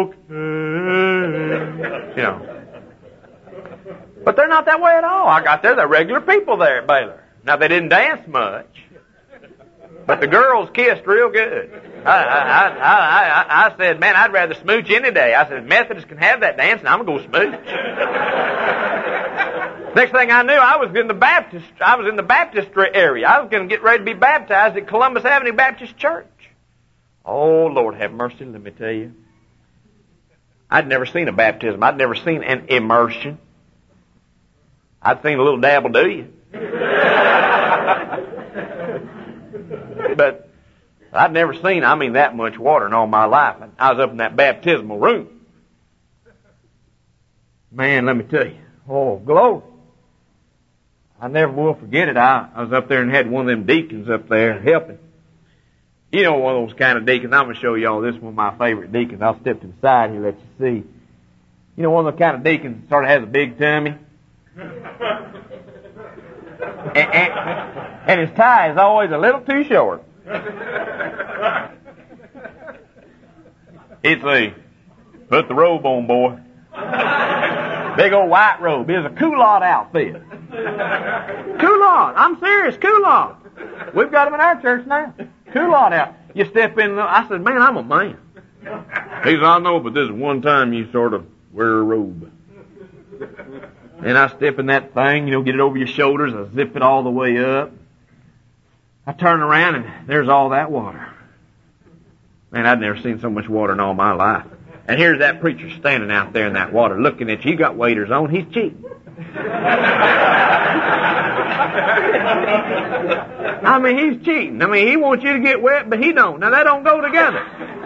Speaker 5: Okay. You know. But they're not that way at all. I got there, they're regular people there at Baylor. Now, they didn't dance much, but the girls kissed real good. I, I, I, I, I said, man, I'd rather smooch any day. I said, Methodists can have that dance, and I'm going to go smooch. Next thing I knew, I was in the Baptist, I was in the baptistry area. I was going to get ready to be baptized at Columbus Avenue Baptist Church. Oh, Lord have mercy, let me tell you. I'd never seen a baptism. I'd never seen an immersion. I'd seen a little dabble, do you? But I'd never seen, I mean, that much water in all my life. I was up in that baptismal room. Man, let me tell you. Oh, glory. I never will forget it. I, I was up there and had one of them deacons up there helping. You know, one of those kind of deacons. I'm going to show y'all this one of my favorite deacons. I'll step to the side here, let you see. You know, one of the kind of deacons that sort of has a big tummy. and, and, and his tie is always a little too short. It's a, put the robe on, boy. Big old white robe. It's a culotte outfit. Culotte. I'm serious, culotte. We've got them in our church now. Culotte out. You step in, I said, man, I'm a man. He said, I know, but this is one time you sort of wear a robe. And I step in that thing, you know, get it over your shoulders, I zip it all the way up. I turn around and there's all that water. Man, I'd never seen so much water in all my life. And here's that preacher standing out there in that water looking at you. You got waders on, he's cheating. I mean, he's cheating. I mean, he wants you to get wet, but he don't. Now, that don't go together.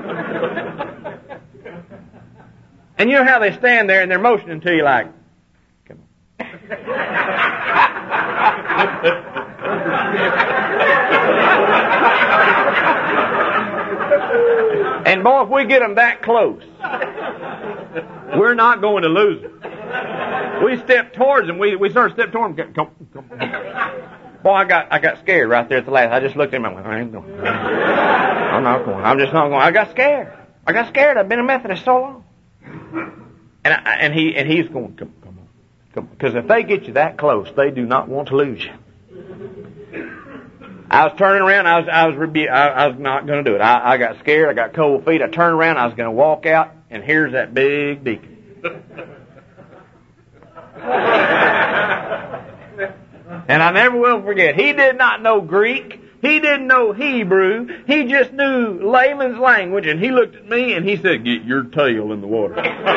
Speaker 5: And you know how they stand there and they're motioning to you like, come on. And boy, if we get them that close, we're not going to lose them. We step towards them. We we start to step towards them. Come, come, come. Boy, I got I got scared right there at the last. I just looked at him and went, I ain't going. I'm not going. I'm just not going. I got scared. I got scared. I've been a Methodist so long. And I, and he and he's going, come, come on, come on. Because if they get you that close, they do not want to lose you. I was turning around. I was I was rebu- I, I was not going to do it. I, I got scared. I got cold feet. I turned around. I was going to walk out, and here's that big deacon. And I never will forget. He did not know Greek. He didn't know Hebrew. He just knew layman's language. And he looked at me and he said, "Get your tail in the water."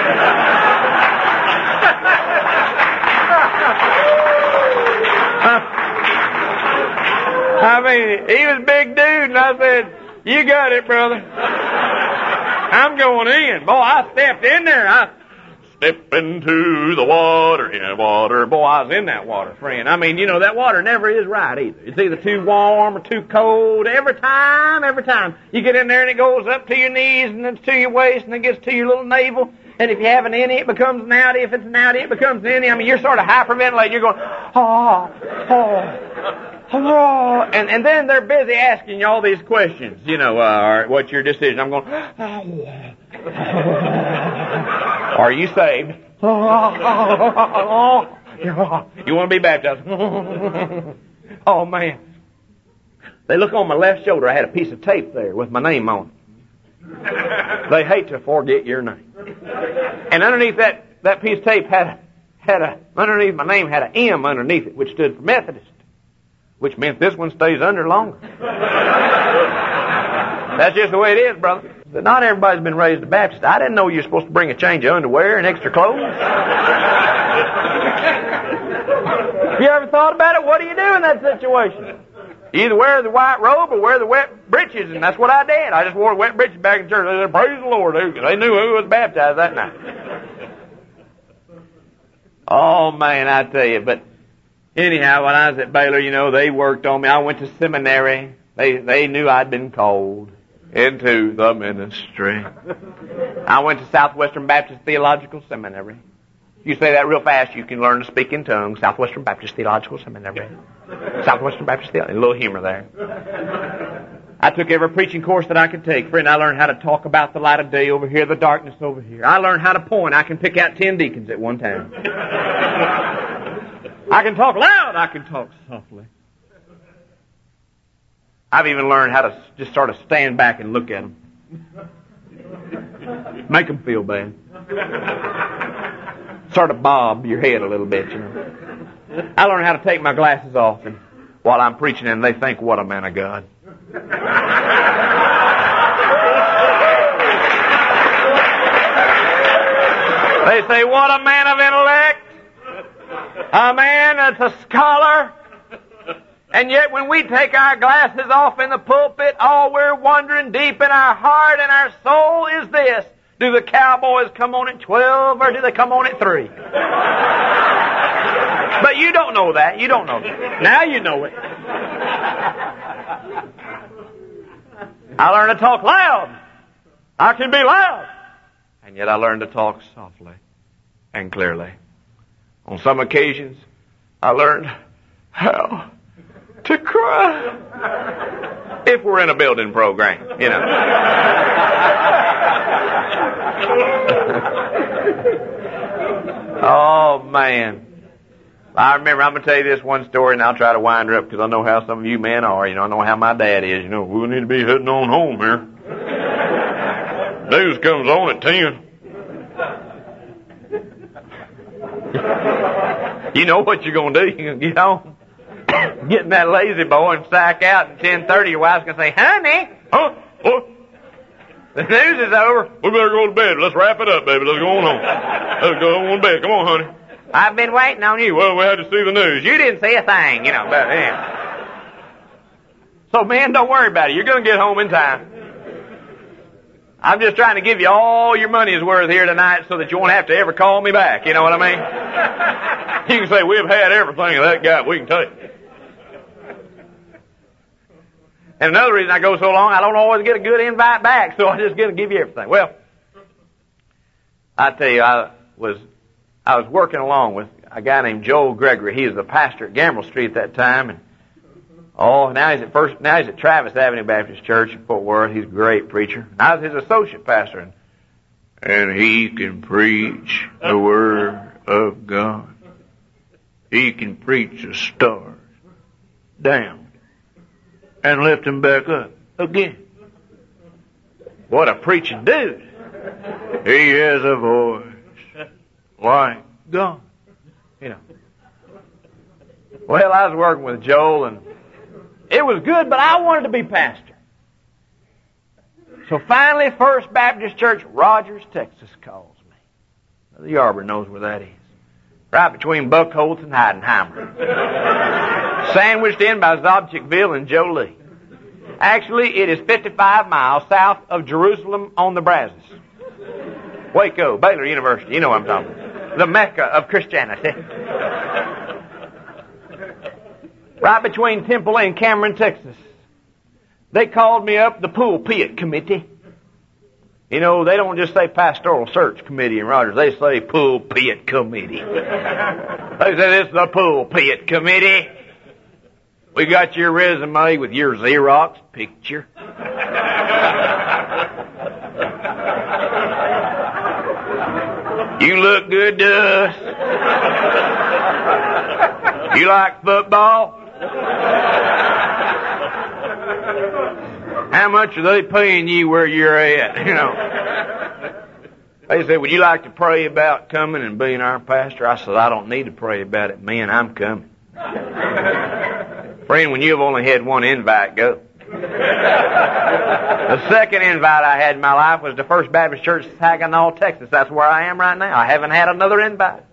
Speaker 5: I mean, he was a big dude, and I said, "You got it, brother. I'm going in." Boy, I stepped in there. I stepped into the water, in the water. Boy, I was in that water, friend. I mean, you know, that water never is right either. It's either too warm or too cold. Every time, every time. You get in there and it goes up to your knees and then to your waist and it gets to your little navel. And if you have an innie, it becomes an outie. If it's an outie, it becomes an innie. I mean, you're sort of hyperventilating. You're going, oh, oh. Oh, and, and then they're busy asking you all these questions. You know, uh, all right, what's your decision? I'm going, oh, are you saved? You want to be baptized? Oh, man. They look on my left shoulder. I had a piece of tape there with my name on it. They hate to forget your name. And underneath that, that piece of tape had, had a, underneath my name had an M underneath it, which stood for Methodist. Which meant this one stays under longer. That's just the way it is, brother. But not everybody's been raised a Baptist. I didn't know you were supposed to bring a change of underwear and extra clothes. You ever thought about it? What do you do in that situation? You either wear the white robe or wear the wet breeches, and that's what I did. I just wore wet breeches back in church. They said, praise the Lord. They knew who was baptized that night. Oh, man, I tell you, but anyhow, when I was at Baylor, you know, they worked on me. I went to seminary. They they knew I'd been called into the ministry. I went to Southwestern Baptist Theological Seminary. If you say that real fast, you can learn to speak in tongues. Southwestern Baptist Theological Seminary. Southwestern Baptist Theological. A little humor there. I took every preaching course that I could take. Friend, I learned how to talk about the light of day over here, the darkness over here. I learned how to point. I can pick out ten deacons at one time. I can talk loud. I can talk softly. I've even learned how to just sort of stand back and look at them. Make them feel bad. Sort of bob your head a little bit, you know. I learned how to take my glasses off and while I'm preaching and they think, what a man of God. They say, what a man of intellect. A man that's a scholar. And yet when we take our glasses off in the pulpit, all we're wondering deep in our heart and our soul is this. Do the cowboys come on at twelve or do they come on at three? But you don't know that. You don't know that. Now you know it. I learned to talk loud. I can be loud. And yet I learned to talk softly and clearly. On some occasions, I learned how to cry. If we're in a building program, you know. Oh, man. I remember, I'm going to tell you this one story, and I'll try to wind her up because I know how some of you men are. You know, I know how my dad is. You know, we need to be heading on home here. News comes on at ten. You know what you're going to do. You're going to get home, get in that lazy boy and sack out, and ten thirty your wife's going to say, honey.
Speaker 4: Huh? What?
Speaker 5: The news is over.
Speaker 4: We better go to bed. Let's wrap it up, baby. Let's go on home. Let's go on to bed. Come on, honey.
Speaker 5: I've been waiting on you.
Speaker 4: Well, we had to see the news.
Speaker 5: You didn't say a thing, you know, but yeah. So, man, don't worry about it. You're going to get home in time. I'm just trying to give you all your money's worth here tonight so that you won't have to ever call me back. You know what I mean?
Speaker 4: You can say, we've had everything of that guy we can take.
Speaker 5: And another reason I go so long, I don't always get a good invite back, so I'm just going to give you everything. Well, I tell you, I was I was working along with a guy named Joel Gregory. He was the pastor at Gamble Street at that time, and oh, now he's at first. Now he's at Travis Avenue Baptist Church in Fort Worth. He's a great preacher. And I was his associate pastor, and, and he can preach the Word of God. He can preach the stars down and lift them back up again. What a preaching dude! He has a voice like God. You know. Well, I was working with Joel, and it was good, but I wanted to be pastor. So finally, First Baptist Church, Rogers, Texas, calls me. The Yarborough knows where that is. Right between Buckholz and Heidenheimer. Sandwiched in by Zobchikville and Jolie. Actually, it is fifty-five miles south of Jerusalem on the Brazos. Waco, Baylor University, you know what I'm talking about. The Mecca of Christianity. Right between Temple and Cameron, Texas. They called me up, the pulpit committee. You know, they don't just say pastoral search committee in Rogers. They say pulpit committee. They say it's the pulpit committee. We got your resume with your Xerox picture. You look good to us. You like football? How much are they paying you where you're at? You know. They said, would you like to pray about coming and being our pastor? I said, I don't need to pray about it, man. I'm coming. Friend, when you've only had one invite, go. The second invite I had in my life was the First Baptist Church, Saginaw, Texas. That's where I am right now. I haven't had another invite.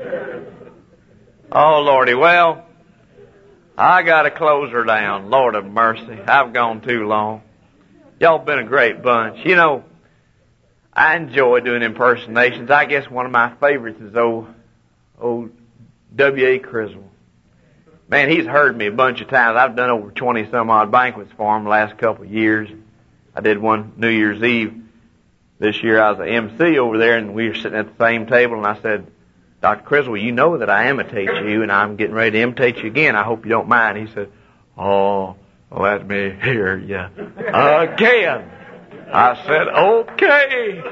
Speaker 5: Oh, Lordy. Well, I got to close her down. Lord of mercy. I've gone too long. Y'all been a great bunch. You know, I enjoy doing impersonations. I guess one of my favorites is old, old W A Criswell. Man, he's heard me a bunch of times. I've done over twenty some odd banquets for him the last couple of years. I did one New Year's Eve this year. I was an M C over there, and we were sitting at the same table, and I said, Doctor Criswell, you know that I imitate you, and I'm getting ready to imitate you again. I hope you don't mind. He said, oh, let me hear you again. I said, okay.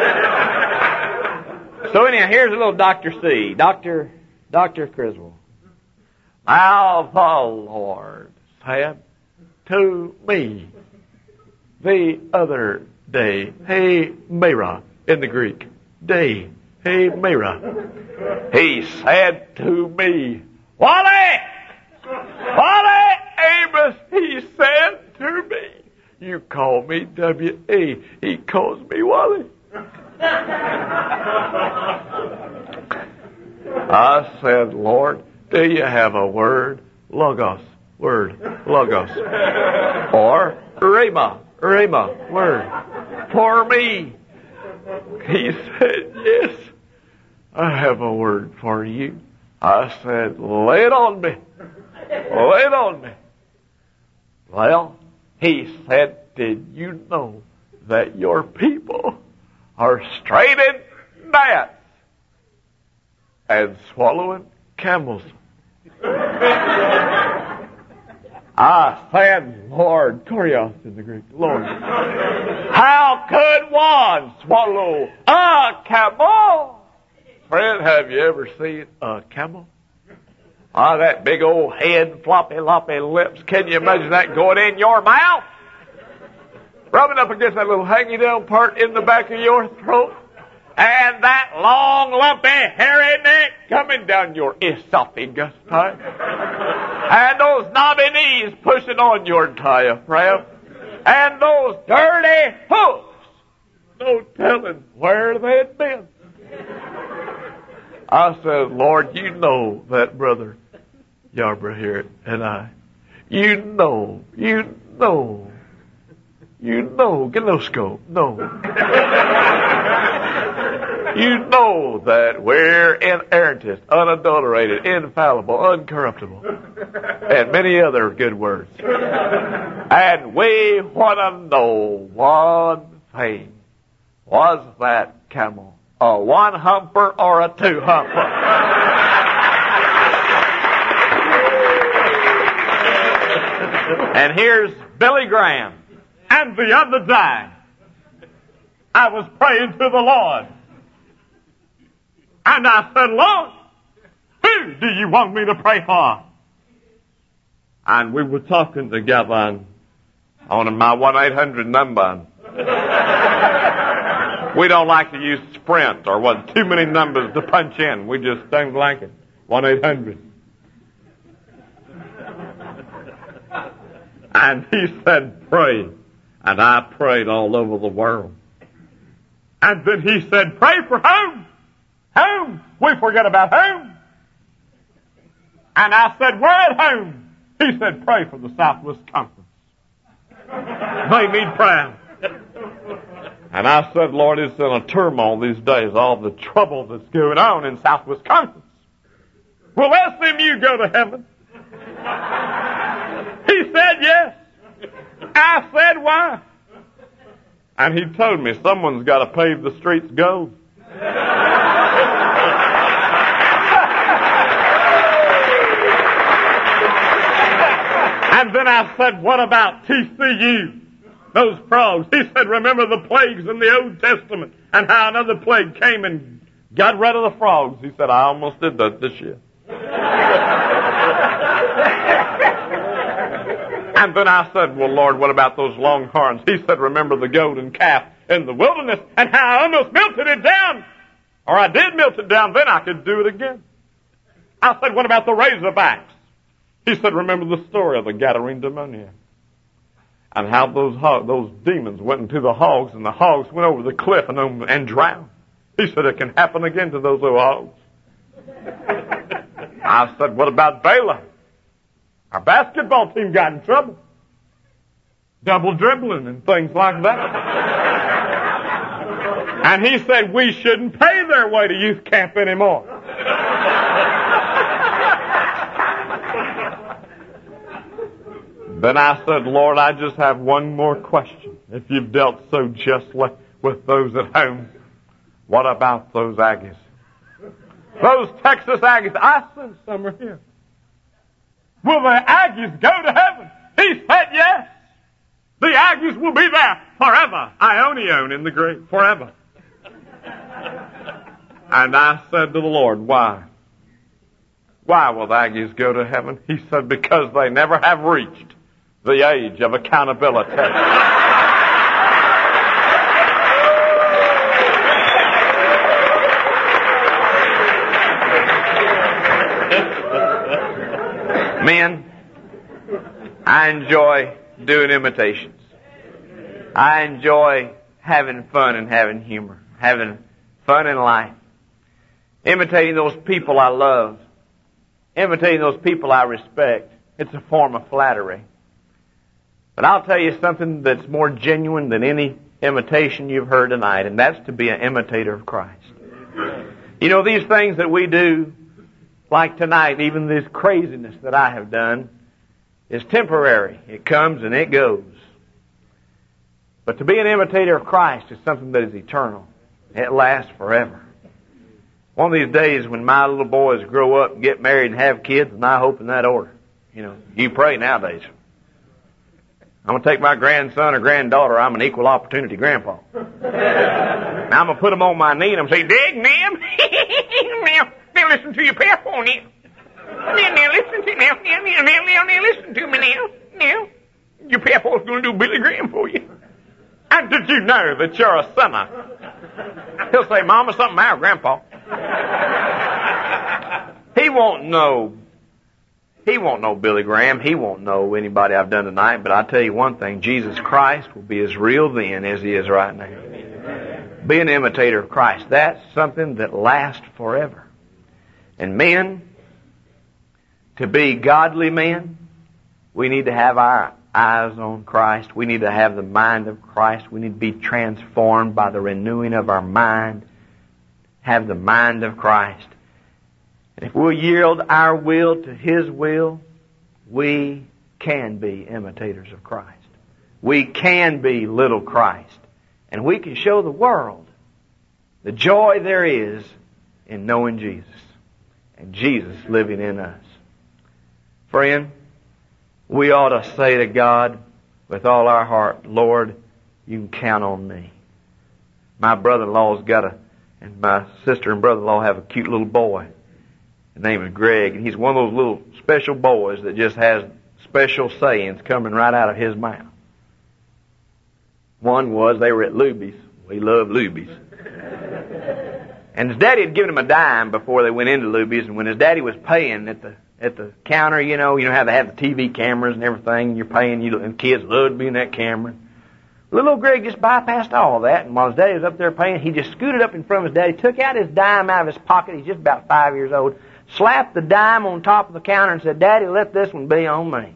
Speaker 5: So anyhow, here's a little Doctor C. Doctor, Doctor Criswell. Now the Lord said to me the other day, hey, Mera, in the Greek, day, hey, Mera. He said to me, Wally! Wally Amos, he said to me. You call me W A. He calls me Wally. I said, Lord, do you have a word? Logos. Word. Logos. Or Rhema. Rhema. Word. For me. He said, yes, I have a word for you.
Speaker 4: I said, lay it on me. Lay it on me. Well, he said, did you know that your people are straight in gnats and swallowing camels? I said, Lord, Kurios in the Greek, Lord, how could one swallow a camel? Friend, have you ever seen a camel? Ah, that big old head, floppy, loppy lips. Can you imagine that going in your mouth? Rubbing up against that little hanging down part in the back of your throat. And that long, lumpy, hairy neck coming down your esophagus pipe. And those knobby knees pushing on your diaphragm. And those dirty hooves. No telling where they'd been. I said, Lord, you know that brother Yarborough here and I. You know, you know, you know, get no scope, no. You know that we're inerrantist, unadulterated, infallible, uncorruptible, and many other good words. And we want to know one thing. Was that camel a one-humper or a two-humper? And here's Billy Graham.
Speaker 7: And the other day, I was praying to the Lord. And I said, Lord, who do you want me to pray for?
Speaker 4: And we were talking together on, on my one eight hundred number. We don't like to use Sprint or what, too many numbers to punch in. We just don't like it. one eight hundred. And he said, pray. And I prayed all over the world.
Speaker 7: And then he said, pray for whom? Whom? We forget about whom. And I said, we're at home. He said, pray for the Southwest Conference. They need prayer.
Speaker 4: And I said, Lord, it's in a turmoil these days, all the trouble that's going on in Southwest Conference.
Speaker 7: Will S M U go to heaven? He said yes. I said why?
Speaker 4: And he told me someone's got to pave the streets gold.
Speaker 7: And then I said, what about T C U? Those frogs. He said, remember the plagues in the Old Testament and how another plague came and got rid of the frogs.
Speaker 4: He said, I almost did that this year. And then I said, well, Lord, what about those long horns? He said, remember the golden calf in the wilderness and how I almost melted it down. Or I did melt it down, then I could do it again.
Speaker 7: I said, what about the razorbacks? He said, remember the story of the Gadarene demoniac.
Speaker 4: And how those hog, those demons went into the hogs, and the hogs went over the cliff and, and drowned. He said, it can happen again to those little hogs. I said, what about Baylor?
Speaker 7: Our basketball team got in trouble. Double dribbling and things like that. And he said we shouldn't pay their way to youth camp anymore.
Speaker 4: Then I said, Lord, I just have one more question. If you've dealt so justly with those at home, what about those Aggies? Those Texas Aggies. I said some are here.
Speaker 7: Will the Aggies go to heaven? He said yes. The Aggies will be there forever. Ionion in the Greek, forever.
Speaker 4: And I said to the Lord, why? Why will the Aggies go to heaven? He said, because they never have reached the age of accountability. Men, I enjoy doing imitations. I enjoy having fun and having humor, having fun in life. Imitating those people I love. Imitating those people I respect. It's a form of flattery. But I'll tell you something that's more genuine than any imitation you've heard tonight, and that's to be an imitator of Christ. You know, these things that we do,
Speaker 5: like tonight, even this craziness that I have done is temporary. It comes and it goes. But to be an imitator of Christ is something that is eternal. It lasts forever. One of these days when my little boys grow up and get married and have kids, and I hope in that order. You know, you pray nowadays. I'm going to take my grandson or granddaughter. I'm an equal opportunity grandpa. Now I'm going to put them on my knee and I'm going to say, dig, ma'am. now, now listen to your papa on it. Now, now listen to now, now, now, now, now, now listen to me now. Now, your papa's going to do Billy Graham for you. And did you know that you're a sinner? He'll say, Mama, something matter, Grandpa. He won't know. He won't know Billy Graham. He won't know anybody I've done tonight. But I'll tell you one thing. Jesus Christ will be as real then as he is right now. Be an imitator of Christ. That's something that lasts forever. And men, to be godly men, we need to have our eyes on Christ. We need to have the mind of Christ. We need to be transformed by the renewing of our mind. Have the mind of Christ. And if we'll yield our will to his will, we can be imitators of Christ. We can be little Christ. And we can show the world the joy there is in knowing Jesus and Jesus living in us. Friend, we ought to say to God with all our heart, Lord, you can count on me. My brother-in-law's got a, and my sister and brother-in-law have a cute little boy. His name is Greg, and he's one of those little special boys that just has special sayings coming right out of his mouth. One was, they were at Luby's. We love Luby's. And his daddy had given him a dime before they went into Luby's, and when his daddy was paying at the at the counter, you know, you know how they have the T V cameras and everything, and you're paying, you and kids love to be in that camera. Little old Greg just bypassed all that, and while his daddy was up there paying, he just scooted up in front of his daddy, took out his dime out of his pocket. He's just about five years old, slapped the dime on top of the counter and said, Daddy, let this one be on me.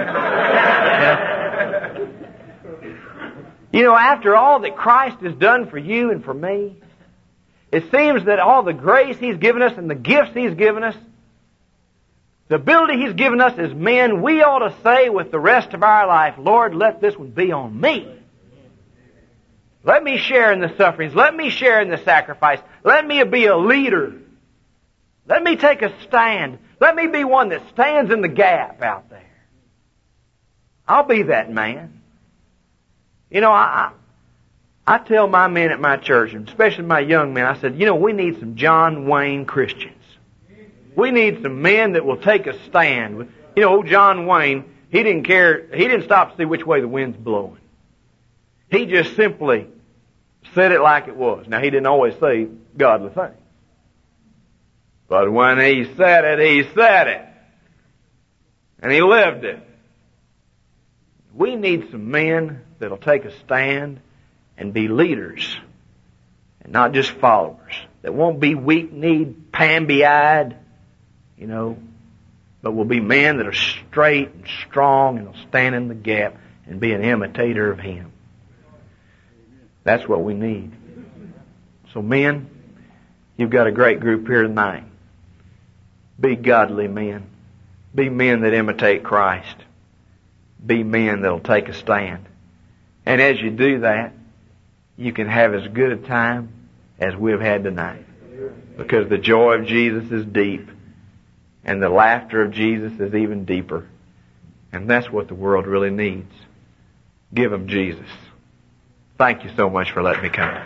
Speaker 5: You know, after all that Christ has done for you and for me, it seems that all the grace he's given us and the gifts he's given us, the ability he's given us as men, we ought to say with the rest of our life, Lord, let this one be on me. Let me share in the sufferings. Let me share in the sacrifice. Let me be a leader. Let me take a stand. Let me be one that stands in the gap out there. I'll be that man. You know, I, I, I tell my men at my church, and especially my young men, I said, you know, we need some John Wayne Christians. We need some men that will take a stand. You know, old John Wayne, he didn't care, he didn't stop to see which way the wind's blowing. He just simply said it like it was. Now, he didn't always say godly things. But when he said it, he said it. And he lived it. We need some men that'll take a stand and be leaders and not just followers. That won't be weak-kneed, pamby-eyed, you know, but will be men that are straight and strong and will stand in the gap and be an imitator of him. That's what we need. So men, you've got a great group here tonight. Be godly men. Be men that imitate Christ. Be men that'll take a stand. And as you do that, you can have as good a time as we've had tonight. Because the joy of Jesus is deep. And the laughter of Jesus is even deeper. And that's what the world really needs. Give them Jesus. Thank you so much for letting me come.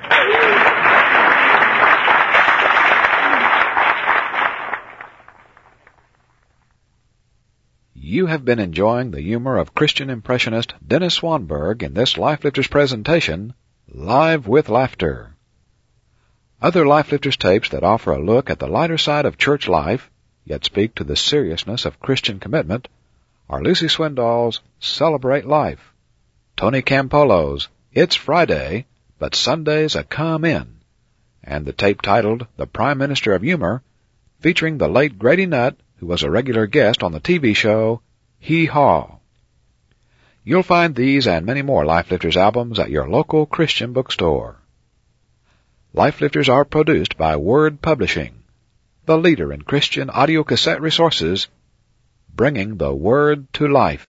Speaker 1: You have been enjoying the humor of Christian impressionist Dennis Swanberg in this Lifelifters presentation, Live with Laughter. Other Lifelifters tapes that offer a look at the lighter side of church life, yet speak to the seriousness of Christian commitment, are Lucy Swindoll's Celebrate Life, Tony Campolo's It's Friday, but Sunday's a Come In, and the tape titled The Prime Minister of Humor, featuring the late Grady Nutt, who was a regular guest on the T V show Hee Haw. You'll find these and many more Lifelifters albums at your local Christian bookstore. Lifelifters are produced by Word Publishing. the leader in Christian audio cassette resources, bringing the Word to life.